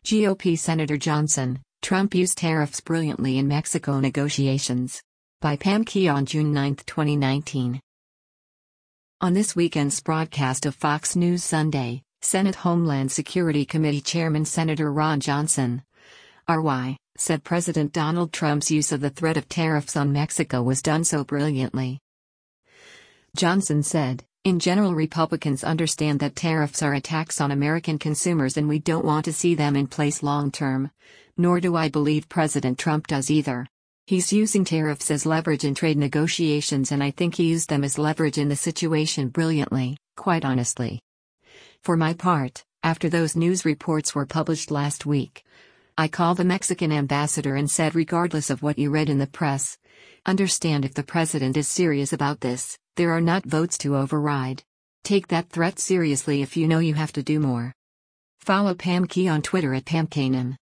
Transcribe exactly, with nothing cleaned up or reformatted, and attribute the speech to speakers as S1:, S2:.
S1: G O P Senator Johnson, Trump used tariffs brilliantly in Mexico negotiations. By Pam Key on June ninth, twenty nineteen. On this weekend's broadcast of Fox News Sunday, Senate Homeland Security Committee Chairman Senator Ron Johnson, R Y, said President Donald Trump's use of the threat of tariffs on Mexico was done so brilliantly. Johnson said, "In general, Republicans understand that tariffs are a tax on American consumers and we don't want to see them in place long term. Nor do I believe President Trump does either. He's using tariffs as leverage in trade negotiations, and I think he used them as leverage in the situation brilliantly, quite honestly." For my part, after those news reports were published last week, I called the Mexican ambassador and said, regardless of what you read in the press, understand if the president is serious about this, there are not votes to override. Take that threat seriously if you know you have to do more. Follow Pam Key on Twitter at Pam Kanem.